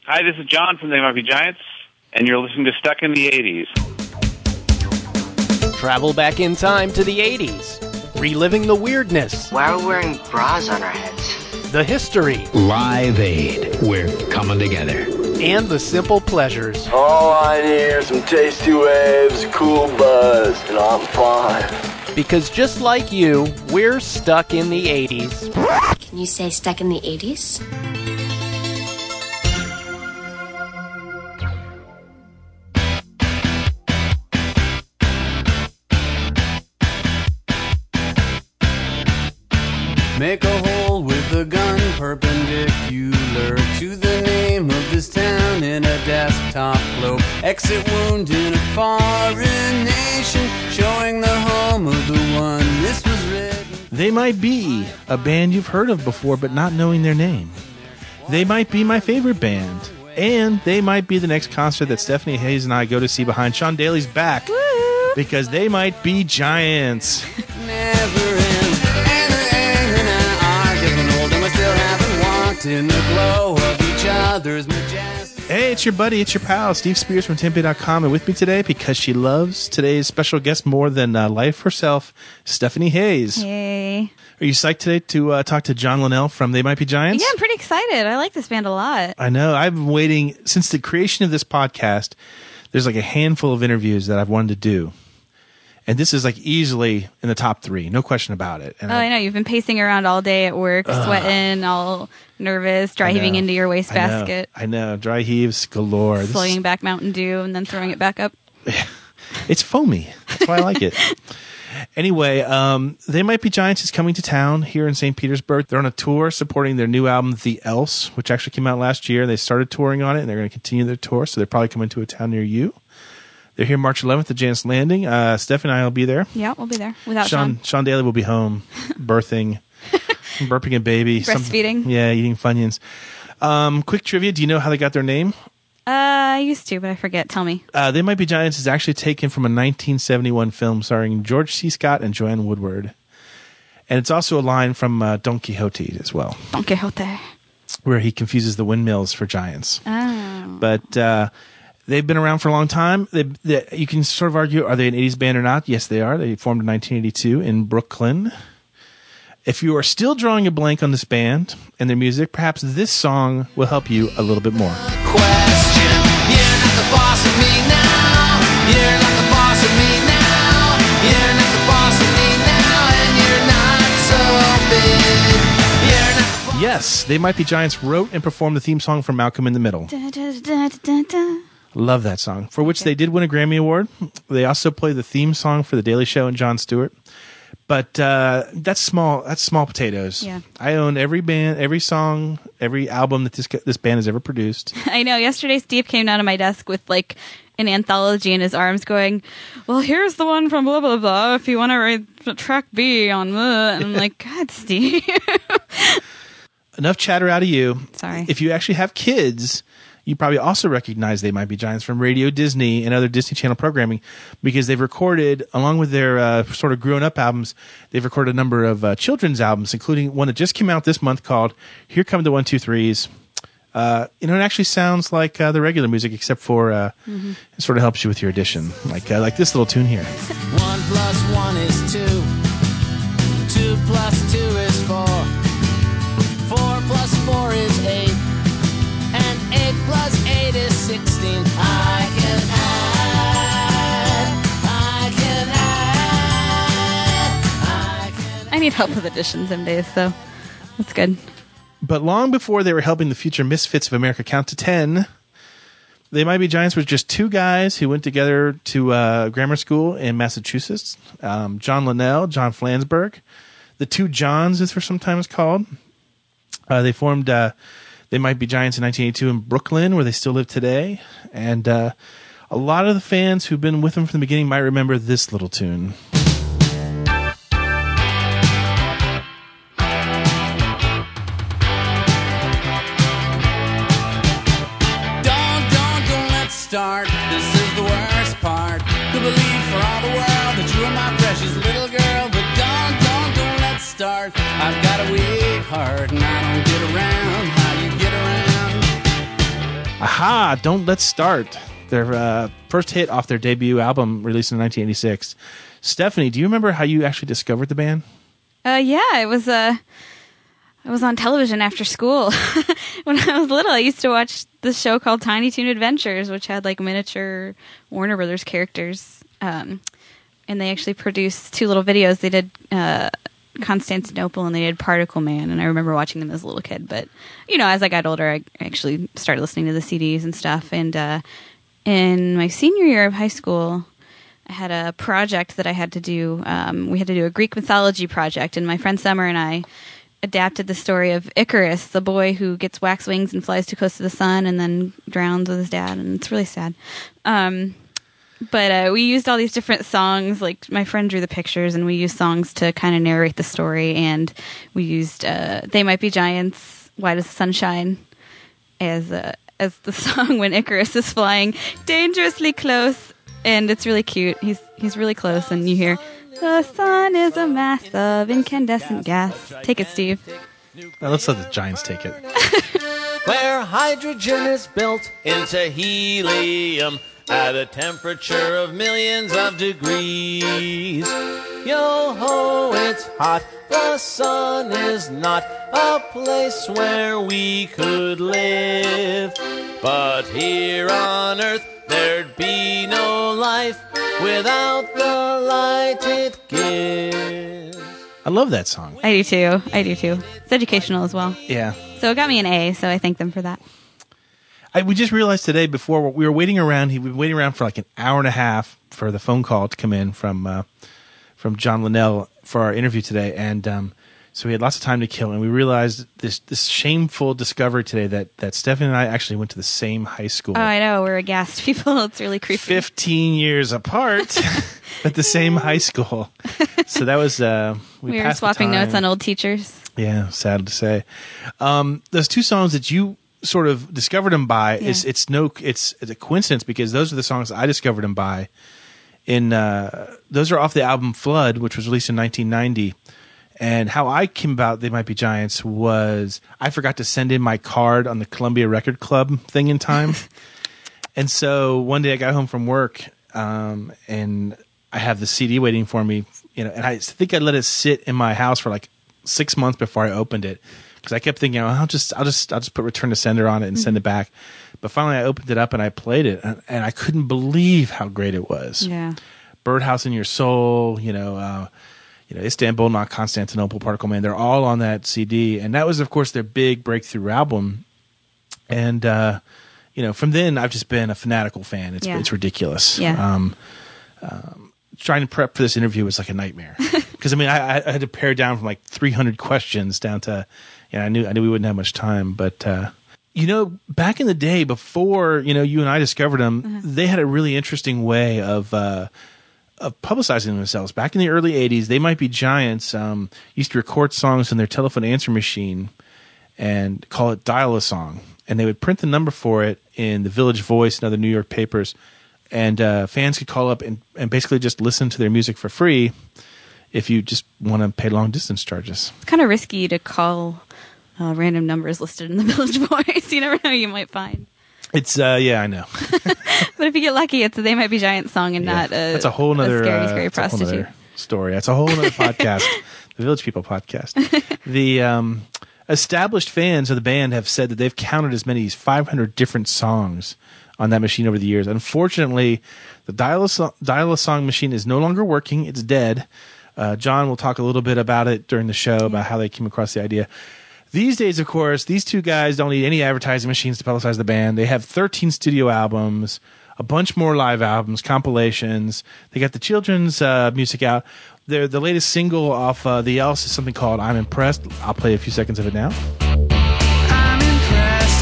Hi, this is John from They Might Be Giants, and you're listening to Stuck in the 80s. Travel back in time to the 80s, reliving the weirdness. Why are we wearing bras on our heads? The history. Live Aid. We're coming together. And the simple pleasures. All I need are some tasty waves, a cool buzz, and I'm fine. Because just like you, we're stuck in the 80s. Can you say stuck in the 80s? Make a hole with a gun perpendicular to the name of this town in a desktop globe. Exit wound in a foreign nation, showing the home of the one this was written. They might be a band you've heard of before, but not knowing their name. They might be my favorite band. And they might be the next concert that Stephanie Hayes and I go to see behind Sean Daly's back. Woo! Because they might be Giants. Never ends, and I are getting old, and we still haven't walked in the glow of each other's majestic. Hey, it's your buddy, it's your pal, Steve Spears from Tempe.com, and with me today, because she loves today's special guest more than life herself, Stephanie Hayes. Yay. Are you psyched today to talk to John Linnell from They Might Be Giants? Yeah, I'm pretty excited. I like this band a lot. I know. I've been waiting since the creation of this podcast. There's like a handful of interviews that I've wanted to do. And this is like easily in the top 3, no question about it. And I know. You've been pacing around all day at work, sweating, all nervous, dry heaving into your wastebasket. I know. Dry heaves galore. Slugging back Mountain Dew and then throwing it back up. It's foamy. That's why I like it. Anyway, They Might Be Giants is coming to town here in St. Petersburg. They're on a tour supporting their new album, The Else, which actually came out last year. They started touring on it, and they're going to continue their tour, so they're probably coming to a town near you. They're here March 11th at Janus Landing. Steph and I will be there. Yeah, we'll be there. Without Sean. Sean Daly will be home, burping a baby. Breastfeeding. Eating Funyuns. Quick trivia. Do you know how they got their name? I used to, but I forget. Tell me. They Might Be Giants is actually taken from a 1971 film starring George C. Scott and Joanne Woodward. And it's also a line from Don Quixote as well. Don Quixote. Where he confuses the windmills for giants. Oh. But they've been around for a long time. You can sort of argue, are they an 80s band or not? Yes, they are. They formed in 1982 in Brooklyn. If you are still drawing a blank on this band and their music, perhaps this song will help you a little bit more. Question, you're not the boss of me now. You're not the boss of me now. You're not the boss of me now, and you're not so big. You're not. Yes, They Might Be Giants wrote and performed the theme song for Malcolm in the Middle. Da, da, da, da, da. Love that song, for which they did win a Grammy Award. They also play the theme song for The Daily Show and Jon Stewart. But that's small potatoes. Yeah. I own every band, every song, every album that this band has ever produced. I know. Yesterday, Steve came down to my desk with like an anthology in his arms going, well, here's the one from blah, blah, blah, if you want to write track B on blah. And I'm like, God, Steve. Enough chatter out of you. Sorry. If you actually have kids, you probably also recognize They Might Be Giants from Radio Disney and other Disney Channel programming, because they've recorded, along with their sort of grown-up albums, they've recorded a number of children's albums, including one that just came out this month called Here Come the 1-2-3s. It actually sounds like the regular music, except for it sort of helps you with your addition, like this little tune here. 1 + 1 is 2. 2 + 2 is 4. 4 + 4 is 8. And 8 + 8 is 16. I can add. I need help with additions some days, so that's good. But long before they were helping the future misfits of America count to 10, They Might Be Giants was just 2 guys who went together to grammar school in Massachusetts. John Linnell, John Flansburgh. The 2 Johns, as they're sometimes called. They formed They Might Be Giants in 1982 in Brooklyn, where they still live today. And a lot of the fans who've been with them from the beginning might remember this little tune. Don't let's start. This is the worst part. Could believe for all the world that you are my precious little girl. But don't let's start. I've got a weak heart and I don't get around how you get around. Aha, Don't Let's Start. Their first hit off their debut album released in 1986. Stephanie, do you remember how you actually discovered the band? Yeah, I was on television after school. When I was little, I used to watch this show called Tiny Toon Adventures, which had like miniature Warner Brothers characters. And they actually produced 2 little videos. They did Constantinople and they did Particle Man, and I remember watching them as a little kid. But, as I got older, I actually started listening to the CDs and stuff. And in my senior year of high school, I had a project that I had to do. We had to do a Greek mythology project, and my friend Summer and I adapted the story of Icarus, the boy who gets wax wings and flies too close to the sun and then drowns with his dad, and it's really sad. But we used all these different songs. Like, my friend drew the pictures, and we used songs to kind of narrate the story. And we used They Might Be Giants, Why Does the Sun Shine, as the song when Icarus is flying dangerously close. And it's really cute. He's really close, and you hear, the sun is a mass of incandescent gas. Take it, Steve. Now let's let the Giants take it. Where hydrogen is built into helium at a temperature of millions of degrees. Yo-ho, it's hot. The sun is not a place where we could live. But here on Earth, there'd be no life without the light it gives. I love that song. I do too. It's educational as well. Yeah. So it got me an A, so I thank them for that. We just realized today, before we were waiting around, we've been waiting around for like an hour and a half for the phone call to come in from John Linnell for our interview today, and so we had lots of time to kill, and we realized this shameful discovery today that Stephanie and I actually went to the same high school. Oh, I know. We're aghast people. It's really creepy. 15 years apart, but the same high school. So that was we were swapping notes on old teachers. Yeah, sad to say. Those 2 songs that you sort of discovered him by, it's a coincidence, because those are the songs I discovered him by. Those are off the album Flood, which was released in 1990. And how I came about They Might Be Giants was I forgot to send in my card on the Columbia Record Club thing in time. And so one day I got home from work, and I have the CD waiting for me, and I think I let it sit in my house for like 6 months before I opened it, because I kept thinking, I'll just put return to sender on it and send it back. But finally I opened it up and I played it, and I couldn't believe how great it was. Yeah. Birdhouse in Your Soul, Istanbul, Not Constantinople, Particle Man, they're all on that CD. And that was, of course, their big breakthrough album. And, from then I've just been a fanatical fan. It's ridiculous. Yeah. Trying to prep for this interview was like a nightmare. Because, I had to pare down from like 300 questions down to, I knew we wouldn't have much time. But, back in the day before, you and I discovered them, they had a really interesting way of publicizing themselves. Back in the early 80s, They Might Be Giants used to record songs on their telephone answer machine and call it Dial-A-Song. And they would print the number for it in the Village Voice and other New York papers. And fans could call up and basically just listen to their music for free if you just want to pay long-distance charges. It's kind of risky to call random numbers listed in the Village Voice. You never know who you might find. It's I know. But if you get lucky, it's a They Might Be Giants song and not that's a whole nother scary prostitute. Whole nother story. That's a whole other podcast, the Village People podcast. The established fans of the band have said that they've counted as many as 500 different songs on that machine over the years. Unfortunately, the Dial-A-Song machine is no longer working. It's dead. John will talk a little bit about it during the show, about how they came across the idea. These days, of course, these 2 guys don't need any advertising machines to publicize the band. They have 13 studio albums, a bunch more live albums, compilations. They got the children's music out. The latest single off the Else is something called I'm Impressed. I'll play a few seconds of it now. I'm impressed.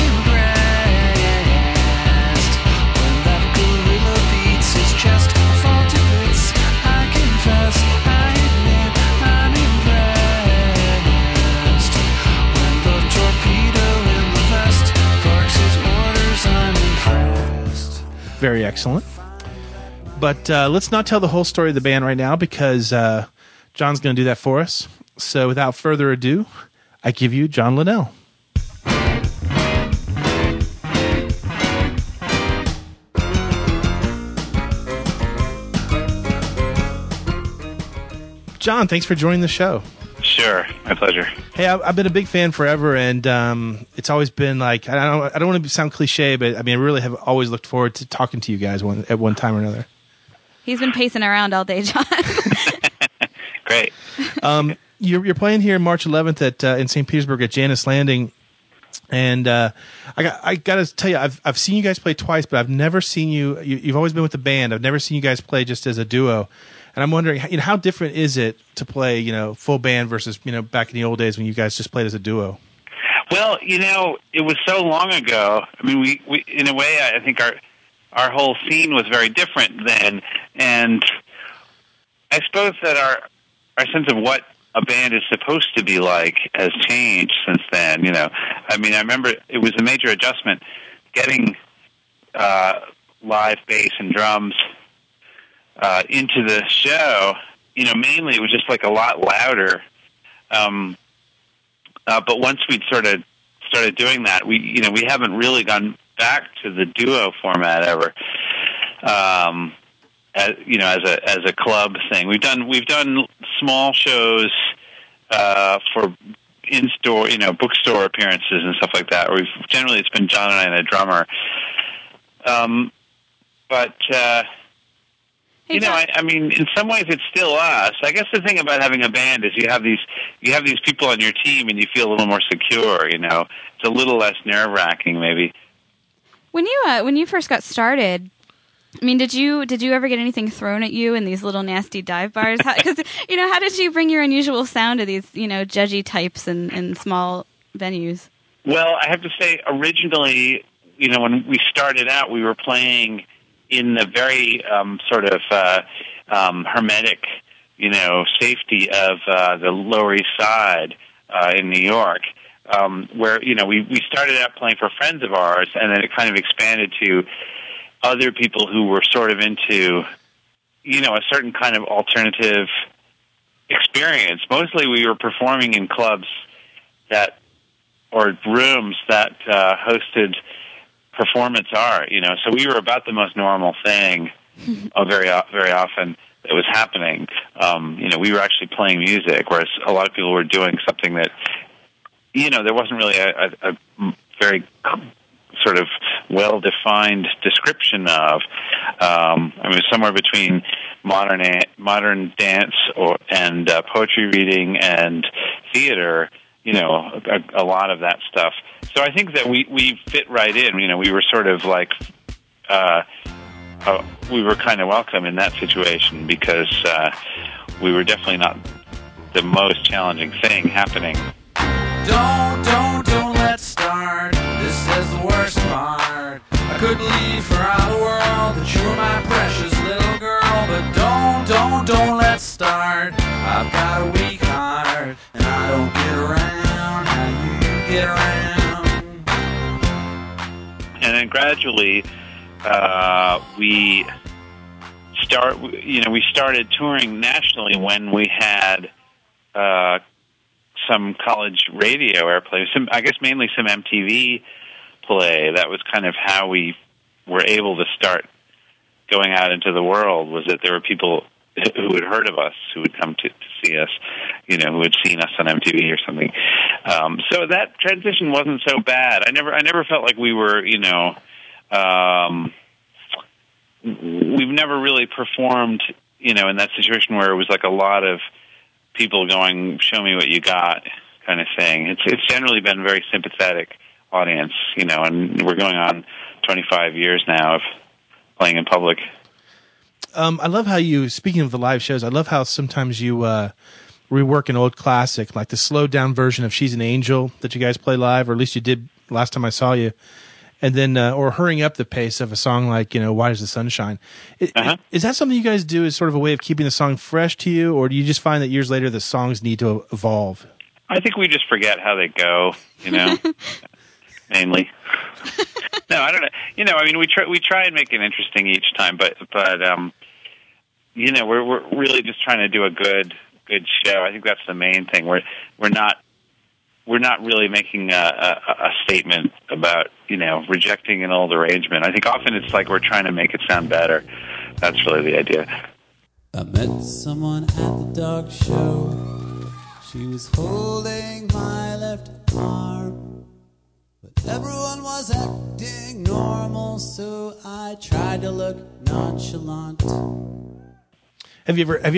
When that gorilla beats his chest, I fall to bits. I confess, I admit, I'm impressed. When the torpedo in the vest barks his orders, I'm impressed. Very excellent. But let's not tell the whole story of the band right now, because John's going to do that for us. So without further ado, I give you John Linnell. John, thanks for joining the show. Sure, my pleasure. Hey, I've been a big fan forever, and it's always been like, I don't want to sound cliche, but I mean, I really have always looked forward to talking to you guys at one time or another. He's been pacing around all day, John. Great. You're playing here March 11th in St. Petersburg at Janus Landing, and I got to tell you, I've seen you guys play twice, but I've never seen you've always been with the band. I've never seen you guys play just as a duo. And I'm wondering, how different is it to play, full band versus, back in the old days when you guys just played as a duo? Well, it was so long ago. I mean, we in a way, I think our whole scene was very different then, and I suppose that our sense of what a band is supposed to be like has changed since then. I mean, I remember it was a major adjustment getting live bass and drums into the show. Mainly it was just like a lot louder. But once we'd sort of started doing that, we haven't really gone back to the duo format ever. As a club thing, we've done small shows for in-store, bookstore appearances and stuff like that. Generally it's been John and I and a drummer. I mean, in some ways it's still us. I guess the thing about having a band is you have these people on your team and you feel a little more secure, It's a little less nerve-wracking maybe. When you first got started, I mean, did you ever get anything thrown at you in these little nasty dive bars? Because how did you bring your unusual sound to these judgy types in small venues? Well, I have to say, originally, when we started out, we were playing in the very sort of hermetic, safety of the Lower East Side in New York, where we started out playing for friends of ours, and then it kind of expanded to other people who were sort of into, a certain kind of alternative experience. Mostly we were performing in clubs or rooms that hosted performance art, so we were about the most normal thing very often that was happening. We were actually playing music, whereas a lot of people were doing something that, there wasn't really a very sort of well-defined description of. Somewhere between modern dance and poetry reading and theater, a lot of that stuff. So I think that we fit right in. We were sort of like, we were kind of welcome in that situation because we were definitely not the most challenging thing happening. Don't let's start. This is the worst part. I couldn't leave for all the world that you were my precious little girl. But don't let's start. I've got a weak heart, and I don't get around how you get around. And then gradually, we started touring nationally when we had some college radio airplay. I guess mainly some MTV play. That was kind of how we were able to start going out into the world, was that there were people who had heard of us, who would come to see us, who had seen us on MTV or something. So that transition wasn't so bad. I never felt like we were, we've never really performed, in that situation where it was like a lot of people going, show me what you got kind of thing. It's generally been a very sympathetic audience, and we're going on 25 years now of playing in public. I love how speaking of the live shows, I love how sometimes you rework an old classic, like the slowed down version of She's an Angel that you guys play live, or at least you did last time I saw you. And then, or hurrying up the pace of a song like, Why Does the Sun Shine? Is that something you guys do as sort of a way of keeping the song fresh to you, or do you just find that years later the songs need to evolve? I think we just forget how they go, mainly. No, I don't know. We try and make it interesting each time, but we're really just trying to do a good show. I think that's the main thing. We're not really making a statement about, rejecting an old arrangement. I think often it's like we're trying to make it sound better. That's really the idea. I met someone at the dog show. She was holding my left arm, but everyone was acting normal, so I tried to look nonchalant. Have you ever